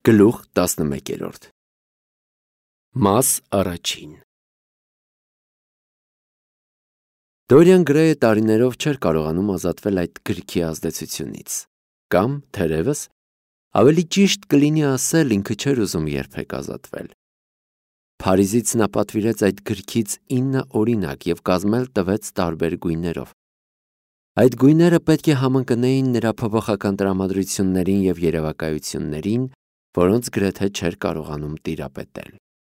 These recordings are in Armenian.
Գլուխ 11 Մաս առաջին Դորիան Գրեյը տարիներով չէր կարողանում ազատվել այդ գրքի ազդեցությունից, կամ, թերևս, ավելի ճիշտ կլինի ասել, ինքը չէր ուզում երբեք ազատվել։ Փարիզից նա պատվիրեց այդ գրքից 9 օրինակ և կազմել տվեց տարբեր գույներով։ Այդ գույները պետք է համընկնեին նրա փոփոխական տրամադրություններին և երևակայություններին, որոնց գրեթե չէր կարողանում տիրապետել։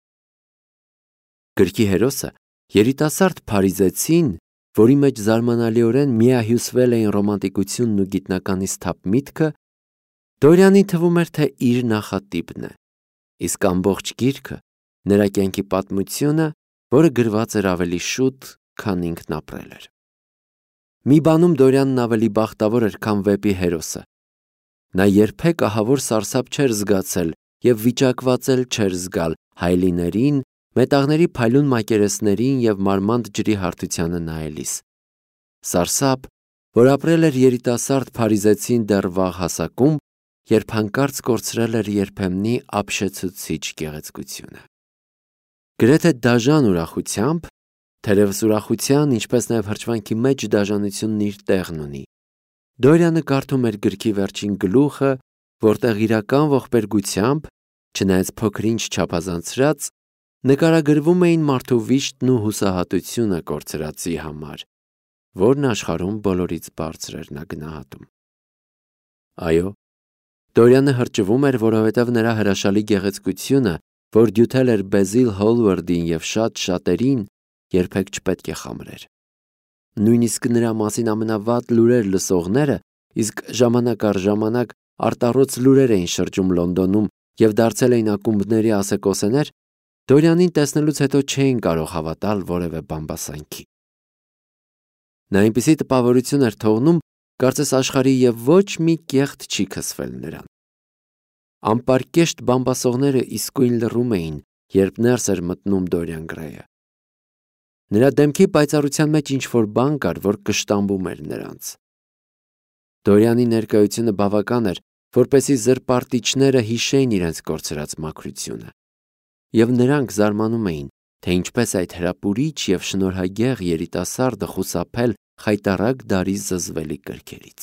Գրքի հերոսը երիտասարդ փարիզեցին, որի մեջ զարմանալիորեն միահյուսվել էին ռոմանտիկությունն ու գիտնականի սթափ միտքը, Դորիանի թվում էր, թե իր նախատիպն է, իսկ ամբողջ գիրքը նրա կյանքի պատմությունը, որը գրված էր ավելի շուտ, քան ինքն ապրել էր։ Մի բանում Դորիանն ավելի բախտավոր էր, քան վեպի հերոսը։ Նա երբեք ահավոր սարսափ չէր զգացել և վիճակված էլ չէր զգալ հայելիներին, մետաղների փայլուն մակերեսներին և մարմանդ ջրի հարթությանը նայելիս։ Սարսափ, որ ապրել էր երիտասարդ փարիզեցին դեռ վաղ հասակում, երբ հանկարծ կորցրել էր երբեմնի ապշեցուցիչ գեղեցկությունը։ Գրեթե դաժան ուրախությամբ, թերևս ուրախության, ինչպես նաև հրճվանքի մեջ դաժանությունն իր տեղն ունի, Դորիանը կարդում էր գրքի վերջին գլուխը, որտեղ իրական ողբերգությամբ, չնայած փոքր-ինչ չափազանցրած, նկարագրվում էին մարդու վիշտն ու հուսահատությունը կորցրածի համար, որն աշխարհում բոլորից բարձր էր նա գնահատում։ Այո, Դորիանը հրճվում էր, որովհետև նրա հրաշալի գեղեցկությունը, որ դյութել էր Բեզիլ Հոլվարդին և շատ շատերին, երբեք չպետք է խամրեր։ Նույնիսկ նրա մասին ամենավատ լուրեր լսողները, իսկ ժամանակ առ ժամանակ արտառոց լուրեր էին շրջում Լոնդոնում և դարձել էին ակումբների ասեկոսեներ, Դորիանին տեսնելուց հետո չէին կարող հավատալ որևէ բամբասանքի։ Նա այնպիսի տպավորություն էր թողնում, կարծես աշխարհի և ոչ մի կեղտ չի քսվել նրան։ Անպարկեշտ բամբասողները իսկույն լռում էին, երբ ներս էր մտնում Դորիան Գրեյը։ Նրա դեմքի պայծառության մեջ ինչ-որ բան կար, որ կշտամբում էր նրանց։ Դորիանի ներկայությունը բավական էր, որպեսզի զրպարտիչները հիշեին իրենց կորցրած մաքրությունը, և նրանք զարմանում էին, թե ինչպես այդ հրապուրիչ և շնորհագեղ երիտասարդը խուսափել խայտառակ դարի զզվելի կրքերից։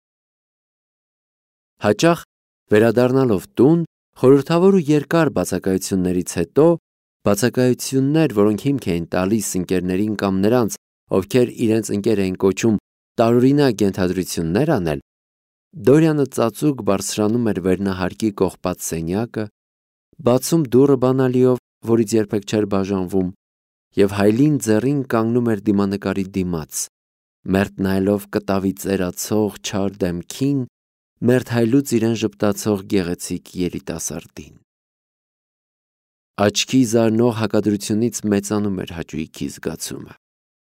Հաճախ, վերադառնալով տուն, խորհրդավոր ու երկար բացակայություններից հետո, բացակայություններ, որոնք հիմք էին տալիս ընկերներին կամ նրանց, ովքեր իրենց ընկեր էին կոչում, տարօրինակ ենթադրություններ անել, Դորիանը ծածուկ բարձրանում էր վերնահարկի կողպած սենյակը, բացում դուռը բանալիով, որից երբեք չէր բաժանվում, և հայլին ձեռին կանգնում էր դիմանկարի դիմաց, մերթ նայելով կտավի ծերացող չար դեմքին, մերթ հայլուց իրեն ժպտացող գեղեցիկ երիտասարդին։ Աչքի զարնող հակադրությունից մեծանում էր հաճույքի զգացումը։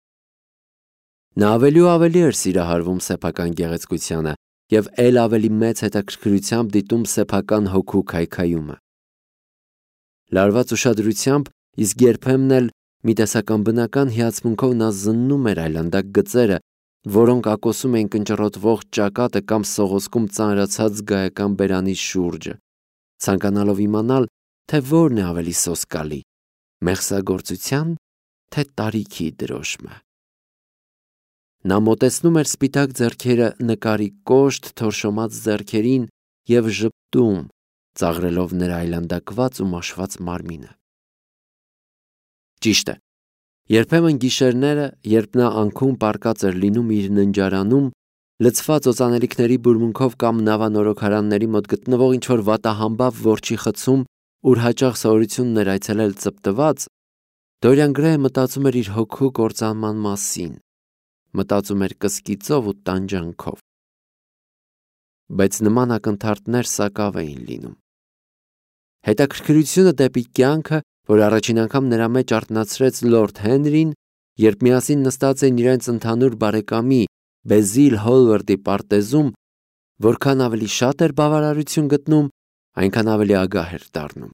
Նա ավելի ու ավելի էր սիրահարվում սեփական գեղեցկությանը և էլ ավելի մեծ հետաքրքրությամբ դիտում սեփական հոգու քայքայումը։ Լարված ուշադրությամբ, իսկ երբեմն էլ մի տեսական բնական հիացմունքով նա զննում էր այլանդակ գծերը, որոնք ակոսում էին կնճռոտվող ճակատը կամ սողոսկում ծանրացած զգայական բերանի շուրջը, ցանկանալով իմանալ, թե որն է ավելի սոսկալի՝ մեղսագործության, թե տարիքի դրոշմը։ Նա մոտեցնում էր սպիտակ ձեռքերը նկարի կոշտ թորշոմած ձեռքերին և ժպտում, ծաղրելով նրա այլանդակված ու մաշված մարմինը։ Ճիշտ է, երբեմն գիշերները, երբ նա անքուն պառկած էր լինում իր ննջարանում, լցված օծանելիքների բուրմունքով կամ նավանորոգարանների մոտ գտնվող ինչ-որ վատահամբավ որջի խցում, ուր հաճախ սովորությունն էր այցելել ծպտված, Դորիան Գրեյը մտածում էր իր հոգու կործանման մասին, մտածում էր կսկիծով ու տանջանքով։ Բայց նման ակնթարթներ սակավ էին լինում։ Հետաքրքրությունը դեպի կյանքը, որ առաջին անգամ նրա մեջ արթնացրեց Լորդ Հենրին, երբ միասին նստած էին իրենց ընդհանուր բարեկամի Բեզիլ Հոլվարդի պարտեզում, որքան ավելի շատ էր բավարարություն գտնում, այնքան ավելի ագահ էր դառնում։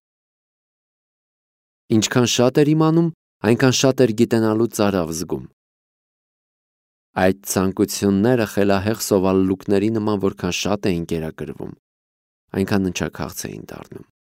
Ինչքան շատ էր իմանում, այնքան շատ էր գիտենալու ծարավ զգում։ Այդ ցանկությունները խելահեղ սովալլուկների նման որքան շատ էին կերակրվում, այնքան ընչաքաղց էին դառնում։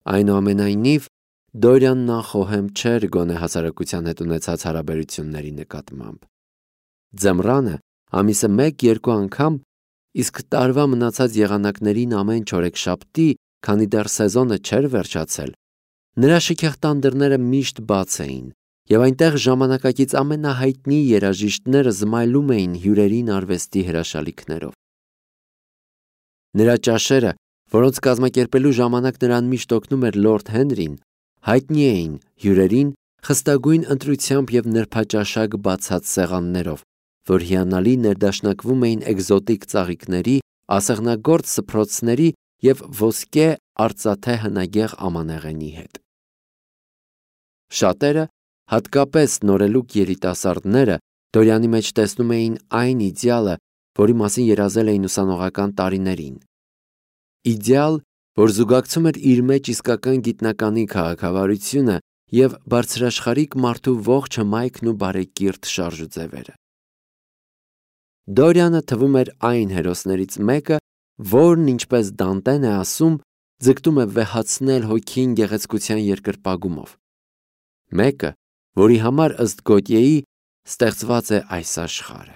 Այնուամենայնիվ, Դորյանն անխոհեմ չէր գոնե հասարակության հետ ունեցած հարաբերությունների նկատմամբ։ Ձմռանը ամիսը 1-2 անգամ, իսկ տարվա մնացած եղանակներին ամեն չորեքշաբթի, քանի դեռ սեզոնը չէր վերջացել, նրա շքեղ տան դռները միշտ բաց էին, եւ այնտեղ ժամանակակից ամենահայտնի երաժիշտները զմայլում էին հյուրերին արվեստի հրաշալիքներով։ Նրա ճաշերը, որոնց կազմակերպելու ժամանակ նրան միշտ օգնում էր Լորդ Հենրին, հայտնի էին հյուրերին խստագույն ընտրությամբ եւ նրբաճաշակ բացած սեղաններով, որ հիանալի ներդաշնակվում էին էկզոտիկ ծաղիկների, ասեղնագործ սփռոցների եւ ոսկե արծաթե հնագեղ ամանեղենի հետ։ Շատերը, հատկապես նորելուկ երիտասարդները, Դորյանի մեջ տեսնում էին այն իդեալը, որի մասին երազել էին ուսանողական տարիներին։ Իդեալ, որ զուգակցում էր իր մեջ իսկական գիտնականի քաղաքավարությունը եւ բարձրաշխարհիկ մարդու ողջ հմայքն ու բարեկիրթ շարժուձևերը։ Դորյանը թվում էր այն հերոսներից մեկը, որն, ինչպես Դանտեն է ասում, ձգտում է վեհացնել հոգին գեղեցկության երկրպագումով։ Մեկը, որի համար ըստ Գոտյեի ստեղծված է այս աշխարհը։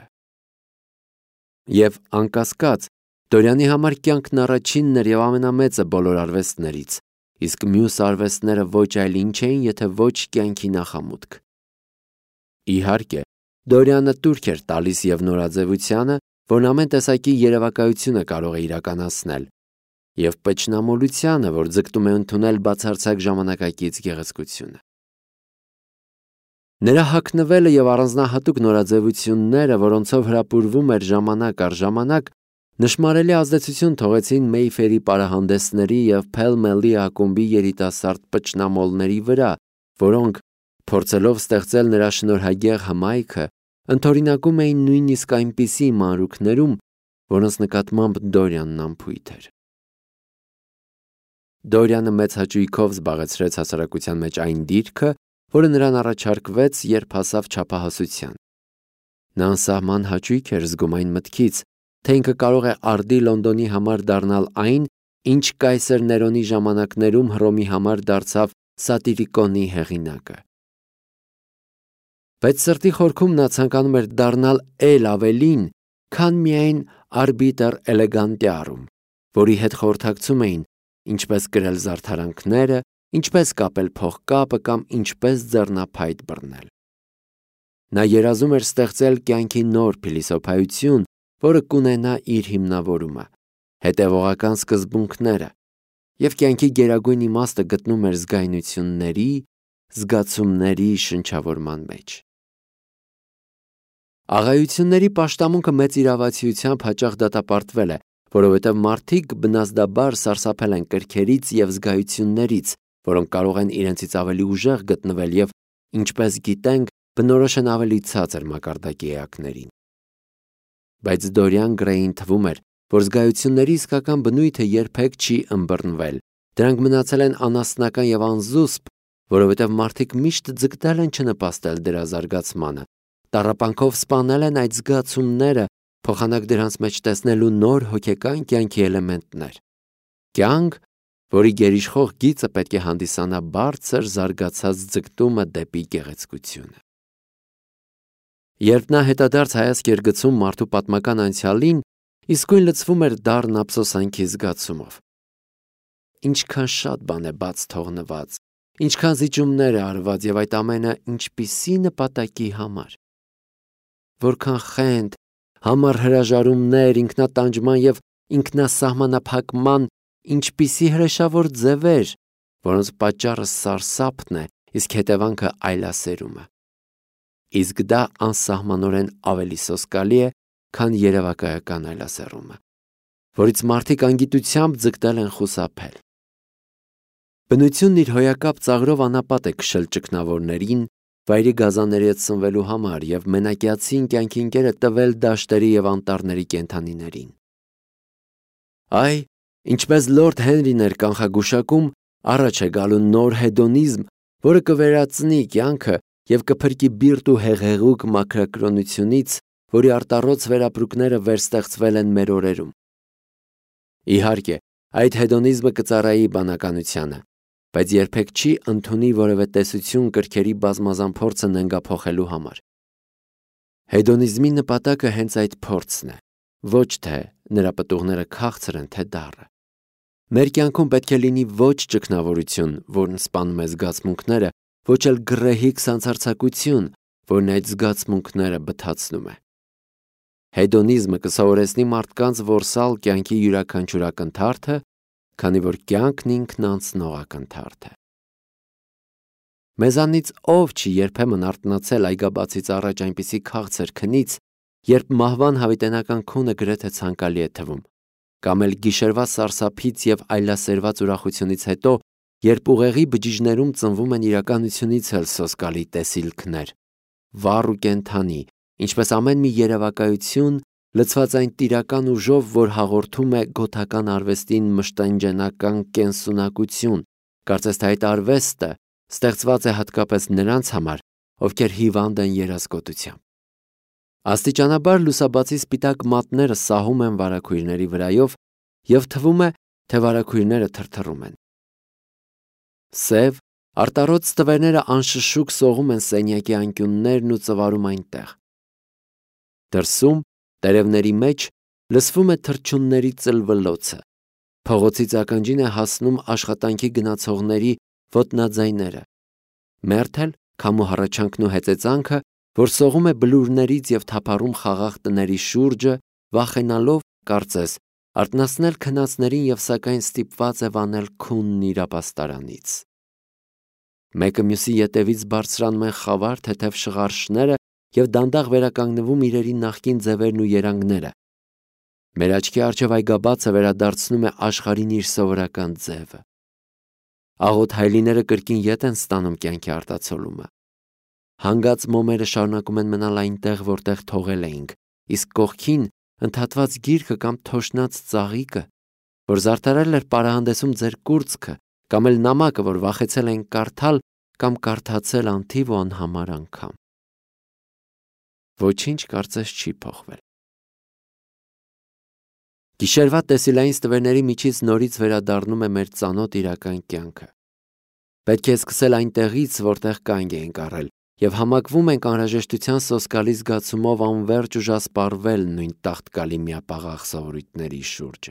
Եվ անկասկած, Դորյանի համար կյանքն առաջինն էր եւ ամենամեծը բոլոր արվեստներից, իսկ մյուս արվեստները ոչ այլ ինչ էին, եթե ոչ կյանքի նախամուտք։ Իհարկե, Դորյանը տուրք էր տալիս եւ նորաձևությանը, որն ամեն տեսակի երևակայությունը կարող է իրականացնել, եւ պճնամոլությանը, որ ձգտում է ընդունել բացարձակ ժամանակակից գեղեցկությունը։ Նրա հագնվելը եւ առանձնահատուկ նորաձևությունները, որոնցով հրապուրվում էր ժամանակ առ ժամանակ, նշմարելի ազդեցություն թողեցին Մեյֆերի պարահանդեսների եւ Փել Մելի ակումբի երիտասարդ պճնամոլների վրա, որոնք, փորձելով ստեղծել նրա շնորհագեղ հմայքը, ընդօրինակում էին նույնիսկ այնպիսի մանրուքներում, որոնց նկատմամբ Դորյանն անփույթ էր։ Դորյանը մեծ հաճույքով զբաղեցրեց հասարակության մեջ այն դիրքը, որը նրան առաջարկվեց, երբ հասավ չափահասության։ Նա անսահման հաճույք էր զգում այն մտքից, թե ինքը կարող է արդի Լոնդոնի համար դառնալ այն, ինչ կայսեր Ներոնի ժամանակներում Հռոմի համար դարձավ Սատիրիկոնի հեղինակը։ Բայց սրտի խորքում նա ցանկանում էր դառնալ էլ ավելին, քան միայն Arbiter Elegantiarum, որի հետ խորհրդակցում էին ինչպես գրել զարդարանքները, ինչպես կապել փողկապը կամ ինչպես ձեռնափայտ բռնել։ Նա երազում էր ստեղծել կյանքի նոր փիլիսոփայություն, որը կունենա իր հիմնավորումը, հետևողական սկզբունքները, եւ կյանքի գերագույն իմաստը գտնում էր զգայունությունների, զգացումների շնչավորման մեջ։ Աղայությունների պաշտամունքը մեծ իրավացիությամբ հաճախ դատապարտվել է, որովհետև մարդիկ բնազդաբար սարսափել են կրքերից եւ զգայություններից, որոնք կարող են իրենցից ավելի ուժեղ գտնվել եւ, ինչպես գիտենք, բնորոշ են ավելի ցածր մակարդակի էակներին։ Բայց Դորիան Գրեյին թվում էր, որ զգայությունների իսկական բնույթը երբեք չի ըմբռնվել, դրանք մնացել են անասնական եւ անզուսպ, որովհետև մարդիկ միշտ ձգտել են չնպաստել դրա զարգացմանը, տառապանքով սպանել են այդ զգացումները, փոխանակ դրանց մեջ տեսնելու նոր հոգեկան կյանքի էլեմենտներ։ Կյանք, որի գերիշխող գիծը պետք է հանդիսանա բարձր զարգացած ձգտումը դեպի գեղեցկությունը։ Երբ նա հետադարձ հայացք էր գցում մարդու պատմական անցյալին, իսկույն լցվում էր դառն ափսոսանքի զգացումով։ Ինչքան շատ բան է բաց թողնված, ինչքան զիջումներ է արված եւ այդ ամենը ինչպիսի նպատակի համար։ Որքան խենթ, համառ հրաժարումներ, ինքնատանջման եւ ինքնասահմանափակման ինչպիսի հրեշավոր ձևեր, որոնց պատճառը սարսափն է, իսկ հետևանքը այլասերումը։ Իսկ դա անսահմանորեն ավելի սոսկալի է, քան երևակայական այլասերումը, որից մարդիկ անգիտությամբ ձգտել են խուսափել։ Բնությունն իր հոյակապ ծաղրով անապատ է քշել ճգնավորներին, վայրի գազանների հետ սնվելու համար եւ մենակյացին կյանքի ընկերը տվել դաշտերի եւ անտառների կենդանիներին։ Այ, ինչպես Լորդ Հենրին էր կանխագուշակում, առաջ է գալու նոր հեդոնիզմ, որը կվերածնի կյանքը եւ կփրկի բիրտ ու հեղեղուկ մաքրակրոնությունից, որի արտառոց վերապրուկները վերստեղծվել են մեր օրերում։ Իհարկե, այդ հեդոնիզմը կծառայի բանականությանը, բայց երբեք չի ընդունի որևէ տեսություն կրքերի բազմազան փորձը նենգափոխելու համար։ Հեդոնիզմի նպատակը հենց այդ փորձն է, ոչ թե նրա պտուղները քաղցր են, թե դառը։ Մեր կյանքում պետք է լինի ոչ ճգնավորություն, որն սպանում է զգացմունքները, ոչ էլ գռեհիկ սանձարձակություն, որն այդ զգացմունքները բթացնում է։ Հեդոնիզմը կսովորեցնի մարդկանց որսալ կյանքի յուրաքանչյուր ակնթարթը, քանի որ կյանքն ինքն անցնող ակնթարթ է։ Մեզանից ով չի երբեմն արթնացել այգաբացից առաջ այնպիսի քաղցր քնից, երբ մահվան հավիտենական քունը գրեթե ցանկալի է թվում, կամ էլ գիշերվա սարսափից և այլասերված ուրախությունից հետո, երբ ուղեղի բջիջներում ծնվում են իրականությունից էլ սոսկալի տեսիլքներ, վառ ու կենդանի, ինչպես ամեն մի երևակայություն, լցված այն տիրական ուժով, որ հաղորդում է գոթական արվեստին մշտանջենական կենսունակություն, կարծես թե այդ արվեստը ստեղծված է հատկապես նրանց համար, ովքեր հիվանդ են երազկոտությամբ։ Աստիճանաբար լուսաբացի սպիտակ մատները սահում են վարագույրների վրայով և թվում է, թե վարագույրները թրթռում են։ Սև, արտառոց ստվերները անշշուկ սողում են սենյակի անկյուններն ու ծվարում այնտեղ։ Դրսում, տերևների մեջ, լսվում է թռչունների ծլվլոցը, փողոցից ականջին է հասնում աշխատանքի գնացողների ոտնաձայները, մերթ էլ քամու հառաչանքն ու հեծեծանքը, որ սողում է բլուրներից և թափառում խաղաղ տների շուրջը, վախենալով, կարծես, արթնացնել քնածներին և սակայն ստիպված է վանել քունն իր ապաստարանից։ Մեկը մյուսի ետևից բարձրանում են խավար թեթև շղարշները և դանդաղ վերականգնվում իրերի նախկին ձևերն ու երանգները։ Մեր աչքի առջև այգաբացը վերադարձնում է աշխարհին իր սովորական ձևը։ Աղոտ հայելիները կրկին ետ են ստանում կյանքի արտացոլումը։ Հանգած մոմերը շարունակում են մնալ այնտեղ, որտեղ թողել էինք, իսկ կողքին ընդհատված գիրքը կամ թոշնած ծաղիկը, որ զարդարել էր պարահանդեսում ձեր կուրծքը, կամ էլ նամակը, որ վախեցել ենք կարդալ կամ կարդացել անթիվ ու անհամար անգամ։ Ոչինչ կարծես չի փոխվել։ Գիշերվա տեսիլային ստվերների միջից նորից վերադառնում է մեր ծանոթ իրական կյանքը։ Պետք է սկսել այնտեղից, որտեղ կանգ էինք առել, և համակվում ենք անհրաժեշտության սոսկալի զգացումով անվերջ ուժասպառվել նույն տաղտկալի միապաղաղ սովորույթների շուրջը։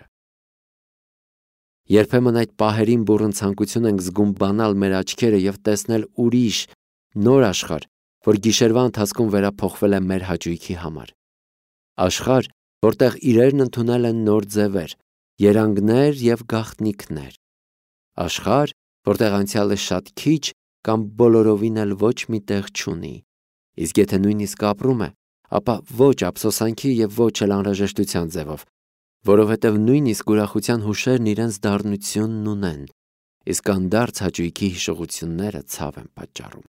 Երբեմն այդ պահերին բուռն ցանկություն ենք զգում բանալ մեր աչքերը և տեսնել ուրիշ, նոր աշխարհ, որ գիշերվա ընթացքում վերափոխվել է մեր հաճույքի համար։ Աշխարհ, որտեղ իրերն ընդունել են նոր ձևեր, երանգներ և գաղտնիքներ։ Աշխարհ, որտեղ անցյալը շատ քիչ կամ բոլորովին էլ ոչ մի տեղ չունի, իսկ եթե նույնիսկ ապրում է, ապա ոչ ափսոսանքի և ոչ էլ անհրաժեշտության ձևով, որովհետև նույնիսկ ուրախության հուշերն իրենց դառնությունն ունեն, իսկ անդարձ հաճույքի հիշողությունները ցավ են պատճառում։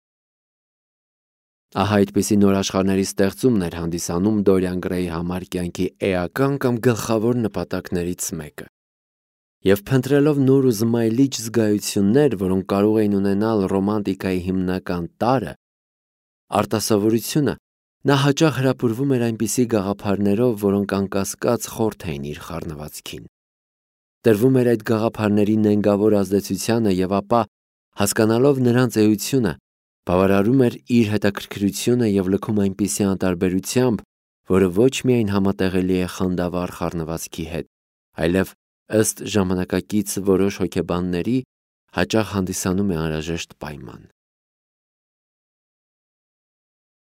Ահա այդպիսի նոր աշխարհների ստեղծումն էր հանդիսանում Դորիան Գրեյի համար կյանքի էական կամ գլխավոր նպատակներից մեկը։ Եվ փնտրելով նոր ու զմայլիչ զգայություններ, որոնք կարող էին ունենալ ռոմանտիկայի հիմնական տարրը, արտասովորությունը, նա հաճախ հրապուրվում էր այնպիսի գաղափարներով, որոնք անկասկած խորթ էին իր խառնվածքին։ Տրվում էր այդ գաղափարների նենգավոր ազդեցությանը և ապա, հասկանալով նրանց էությունը, բավարարում էր իր հետաքրքրությունը և լքում այնպիսի անտարբերությամբ, որը ոչ միայն համատեղելի է խանդավառ խառնվածքի հետ, այլև ըստ ժամանակակից որոշ հոգեբանների հաճախ հանդիսանում է անհրաժեշտ պայման։